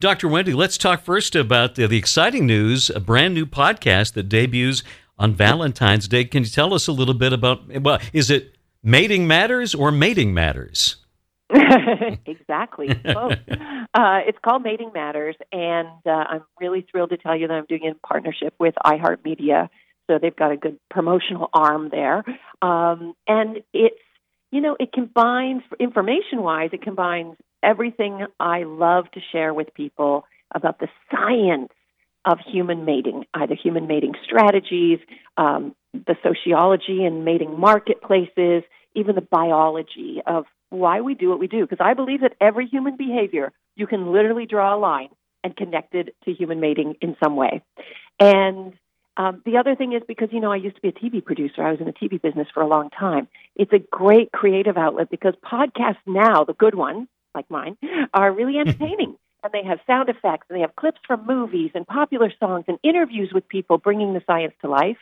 Dr. Wendy, let's talk first about the exciting news, a brand new podcast that debuts on Valentine's Day. Can you tell us a little bit about, well, is it Mating Matters or Mating Matters? Exactly. Both. It's called Mating Matters, and I'm really thrilled to tell you that I'm doing it in partnership with iHeartMedia. So they've got a good promotional arm there. And it combines, information-wise, it combines everything I love to share with people about the science of human mating, either human mating strategies, the sociology and mating marketplaces, even the biology of why we do what we do. Because I believe that every human behavior, you can literally draw a line and connect it to human mating in some way. And the other thing is because, I used to be a TV producer. I was in the TV business for a long time. It's a great creative outlet because podcasts now, the good ones, like mine, are really entertaining. And they have sound effects, and they have clips from movies and popular songs and interviews with people bringing the science to life.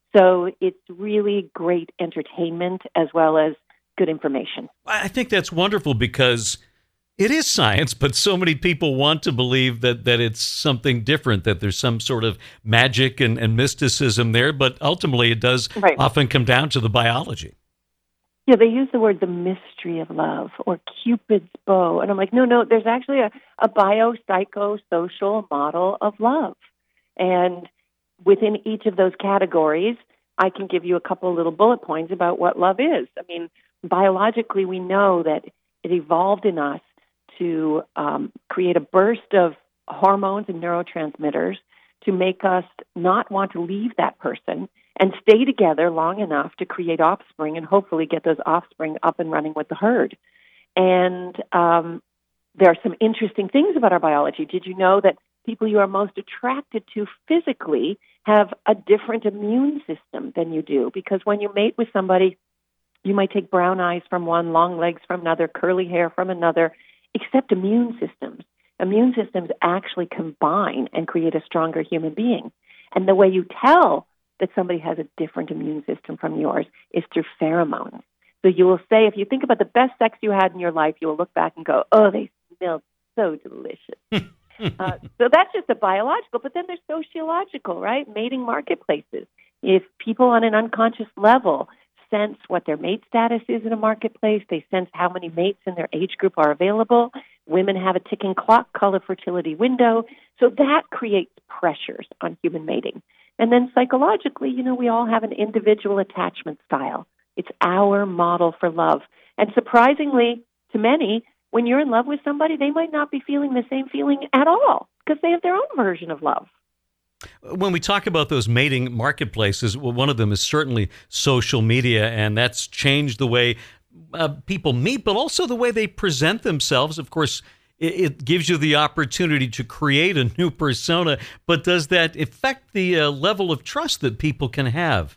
So it's really great entertainment as well as good information. I think that's wonderful because it is science, but so many people want to believe that it's something different, that there's some sort of magic and mysticism there, but ultimately it does often come down to the biology. Yeah, they use the word the mystery of love or Cupid's bow. And I'm like, no, there's actually a biopsychosocial model of love. And within each of those categories, I can give you a couple of little bullet points about what love is. I mean, biologically, we know that it evolved in us to create a burst of hormones and neurotransmitters to make us not want to leave that person and stay together long enough to create offspring and hopefully get those offspring up and running with the herd. And there are some interesting things about our biology. Did you know that people you are most attracted to physically have a different immune system than you do? Because when you mate with somebody, you might take brown eyes from one, long legs from another, curly hair from another, except immune systems. Immune systems actually combine and create a stronger human being. And the way you tell that somebody has a different immune system from yours is through pheromones. So you will say, if you think about the best sex you had in your life, you will look back and go, oh, they smelled so delicious. So that's just a biological, but then there's sociological, right? Mating marketplaces. If people on an unconscious level sense what their mate status is in a marketplace, they sense how many mates in their age group are available. Women have a ticking clock called a fertility window. So that creates pressures on human mating. And then psychologically, we all have an individual attachment style. It's our model for love. And surprisingly, to many, when you're in love with somebody, they might not be feeling the same feeling at all because they have their own version of love. When we talk about those mating marketplaces, well, one of them is certainly social media, and that's changed the way people meet, but also the way they present themselves. Of course, it gives you the opportunity to create a new persona, but does that affect the level of trust that people can have?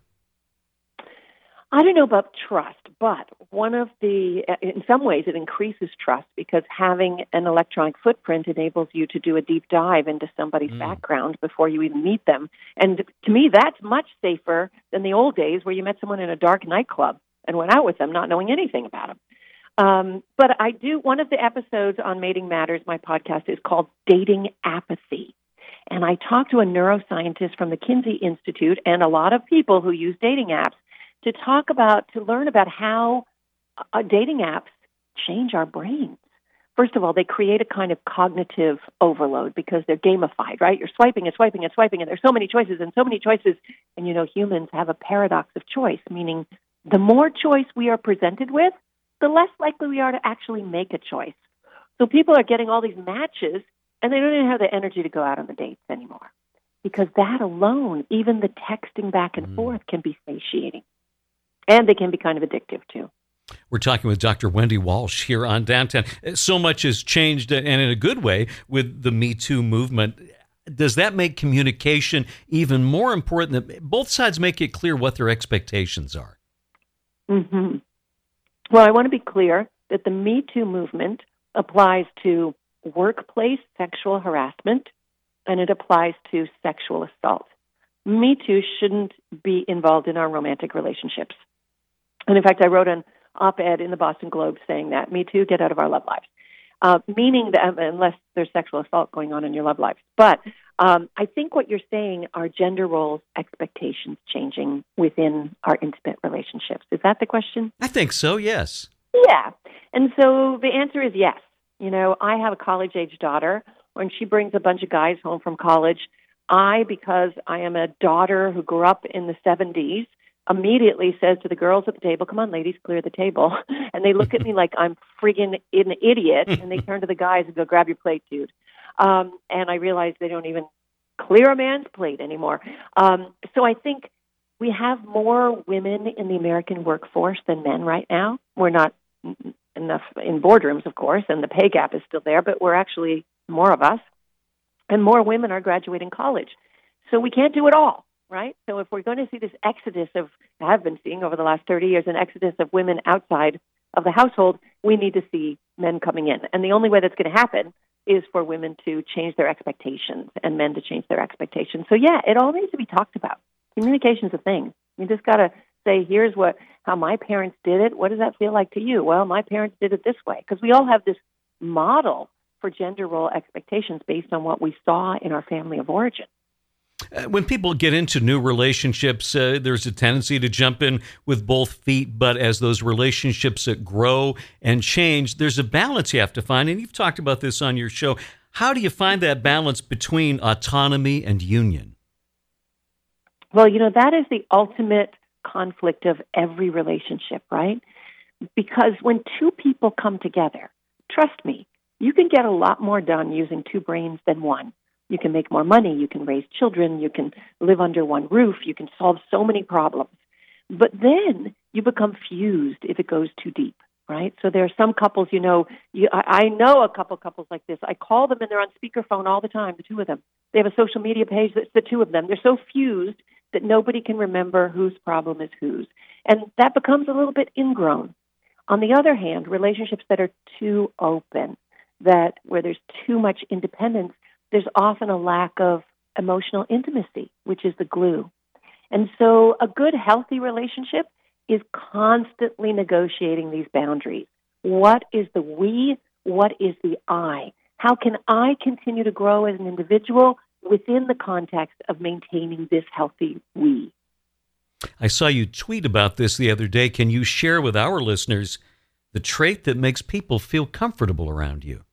I don't know about trust, but in some ways it increases trust because having an electronic footprint enables you to do a deep dive into somebody's background before you even meet them. And to me, that's much safer than the old days where you met someone in a dark nightclub and went out with them not knowing anything about them. But one of the episodes on Mating Matters, my podcast, is called Dating Apathy. And I talked to a neuroscientist from the Kinsey Institute and a lot of people who use dating apps to learn about how dating apps change our brains. First of all, they create a kind of cognitive overload because they're gamified, right? You're swiping and swiping and swiping, and there's so many choices and so many choices. And, humans have a paradox of choice, meaning the more choice we are presented with, the less likely we are to actually make a choice. So people are getting all these matches, and they don't even have the energy to go out on the dates anymore. Because that alone, even the texting back and forth, can be satiating. And they can be kind of addictive, too. We're talking with Dr. Wendy Walsh here on Downtown. So much has changed, and in a good way, with the Me Too movement. Does that make communication even more important, that both sides make it clear what their expectations are? Mm-hmm. Well, I want to be clear that the Me Too movement applies to workplace sexual harassment, and it applies to sexual assault. Me Too shouldn't be involved in our romantic relationships. And in fact, I wrote an op-ed in the Boston Globe saying that, Me Too, get out of our love lives. meaning that unless there's sexual assault going on in your love life. But I think what you're saying are gender roles, expectations changing within our intimate relationships. Is that the question? I think so, yes. Yeah. And so the answer is yes. I have a college-age daughter. When she brings a bunch of guys home from college, because I am a daughter who grew up in the 70s, immediately says to the girls at the table, "Come on, ladies, clear the table." And they look at me like I'm friggin' an idiot, and they turn to the guys and go, "Grab your plate, dude." And I realize they don't even clear a man's plate anymore. So I think we have more women in the American workforce than men right now. We're not enough in boardrooms, of course, and the pay gap is still there, but we're actually more of us, and more women are graduating college. So we can't do it all. Right? So if we're going to see this exodus have been seeing over the last 30 years, an exodus of women outside of the household, we need to see men coming in. And the only way that's going to happen is for women to change their expectations and men to change their expectations. So yeah, it all needs to be talked about. Communication's a thing. You just got to say, here's how my parents did it. What does that feel like to you? Well, my parents did it this way. Because we all have this model for gender role expectations based on what we saw in our family of origin. When people get into new relationships, there's a tendency to jump in with both feet. But as those relationships grow and change, there's a balance you have to find. And you've talked about this on your show. How do you find that balance between autonomy and union? Well, that is the ultimate conflict of every relationship, right? Because when two people come together, trust me, you can get a lot more done using two brains than one. You can make more money, you can raise children, you can live under one roof, you can solve so many problems. But then you become fused if it goes too deep, right? So there are some couples, I know a couple couples like this. I call them and they're on speakerphone all the time, the two of them. They have a social media page that's the two of them. They're so fused that nobody can remember whose problem is whose. And that becomes a little bit ingrown. On the other hand, relationships that are too open, where there's too much independence, there's often a lack of emotional intimacy, which is the glue. And so a good, healthy relationship is constantly negotiating these boundaries. What is the we? What is the I? How can I continue to grow as an individual within the context of maintaining this healthy we? I saw you tweet about this the other day. Can you share with our listeners the trait that makes people feel comfortable around you?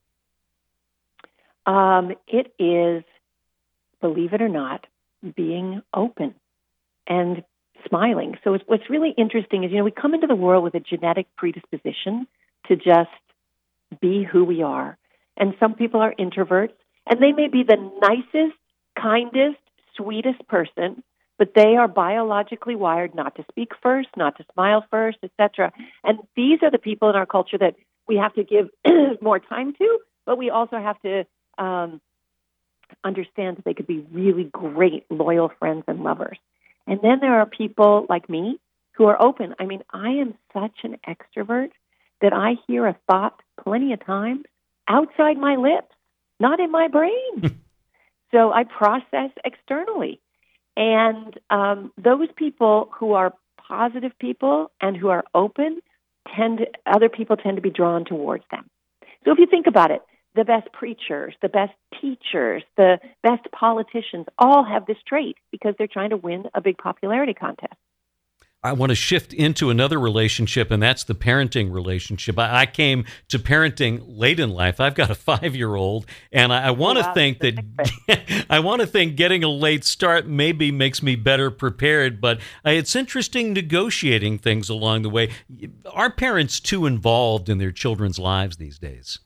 It is, believe it or not, being open and smiling. So what's really interesting is, we come into the world with a genetic predisposition to just be who we are. And some people are introverts, and they may be the nicest, kindest, sweetest person, but they are biologically wired not to speak first, not to smile first, etc. And these are the people in our culture that we have to give more time to, but we also have to understand that they could be really great, loyal friends and lovers. And then there are people like me who are open. I mean, I am such an extrovert that I hear a thought plenty of times outside my lips, not in my brain. So I process externally. And those people who are positive people and who are open, other people tend to be drawn towards them. So if you think about it, the best preachers, the best teachers, the best politicians all have this trait because they're trying to win a big popularity contest. I want to shift into another relationship, and that's the parenting relationship. I came to parenting late in life. I've got a 5-year-old, and I want to think that I want to think getting a late start maybe makes me better prepared. But it's interesting negotiating things along the way. Are parents too involved in their children's lives these days?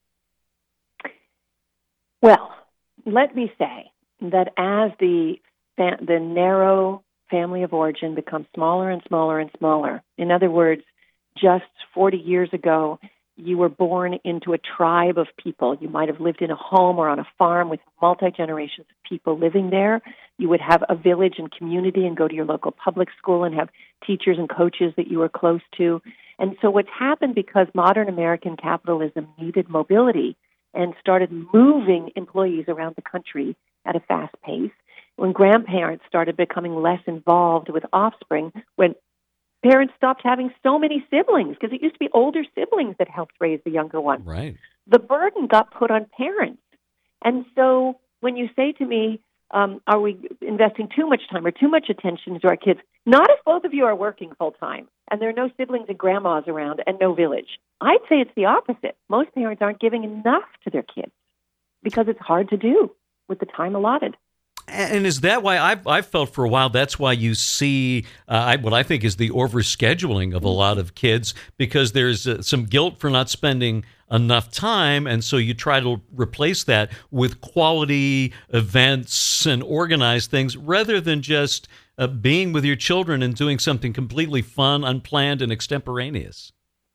Well, let me say that as the narrow family of origin becomes smaller and smaller and smaller. In other words, just 40 years ago, you were born into a tribe of people. You might have lived in a home or on a farm with multi-generations of people living there. You would have a village and community and go to your local public school and have teachers and coaches that you were close to. And so what's happened, because modern American capitalism needed mobility and started moving employees around the country at a fast pace, when grandparents started becoming less involved with offspring, when parents stopped having so many siblings, because it used to be older siblings that helped raise the younger ones. Right. the burden got put on parents. And so when you say to me, are we investing too much time or too much attention into our kids? Not if both of you are working full time and there are no siblings and grandmas around and no village. I'd say it's the opposite. Most parents aren't giving enough to their kids because it's hard to do with the time allotted. And is that why I've felt for a while that's why you see what I think is the overscheduling of a lot of kids, because there's some guilt for not spending enough time, and so you try to replace that with quality events and organized things rather than just being with your children and doing something completely fun, unplanned, and extemporaneous.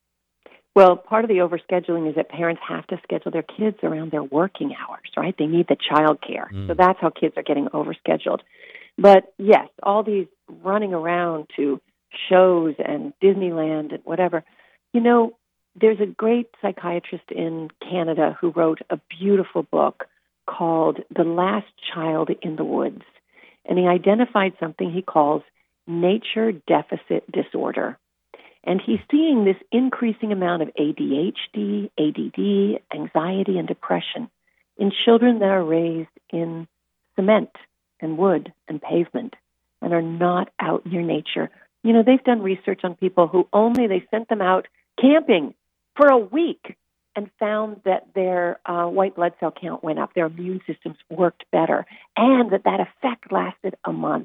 Well, part of the overscheduling is that parents have to schedule their kids around their working hours, right? They need the child care. So that's how kids are getting overscheduled. But yes, all these running around to shows and Disneyland and whatever. You know, there's a great psychiatrist in Canada who wrote a beautiful book called The Last Child in the Woods. And he identified something he calls nature deficit disorder. And he's seeing this increasing amount of ADHD, ADD, anxiety, and depression in children that are raised in cement and wood and pavement and are not out near nature. You know, they've done research on people who they sent them out camping for a week and found that their white blood cell count went up, their immune systems worked better, and that effect lasted a month.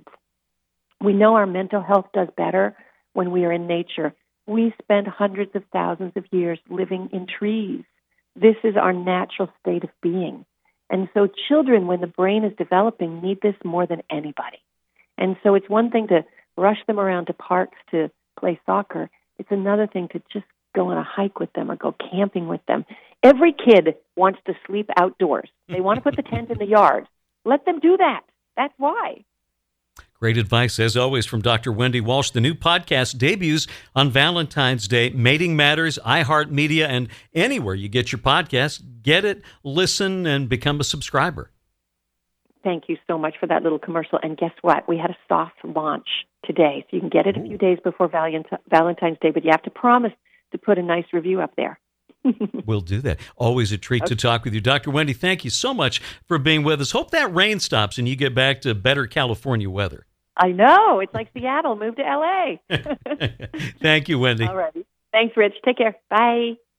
We know our mental health does better when we are in nature. We spend hundreds of thousands of years living in trees. This is our natural state of being. And so children, when the brain is developing, need this more than anybody. And so it's one thing to rush them around to parks to play soccer. It's another thing to just go on a hike with them or go camping with them. Every kid wants to sleep outdoors. They want to put the tent in the yard. Let them do that. That's why. Great advice, as always, from Dr. Wendy Walsh. The new podcast debuts on Valentine's Day. Mating Matters, iHeartMedia, and anywhere you get your podcasts. Get it, listen, and become a subscriber. Thank you so much for that little commercial. And guess what? We had a soft launch today, so you can get it a few days before Valentine's Day, but you have to promise to put a nice review up there. We'll do that. Always a treat to talk with you. Dr. Wendy, thank you so much for being with us. Hope that rain stops and you get back to better California weather. I know. It's like Seattle. Move to L.A. Thank you, Wendy. All righty. Thanks, Rich. Take care. Bye.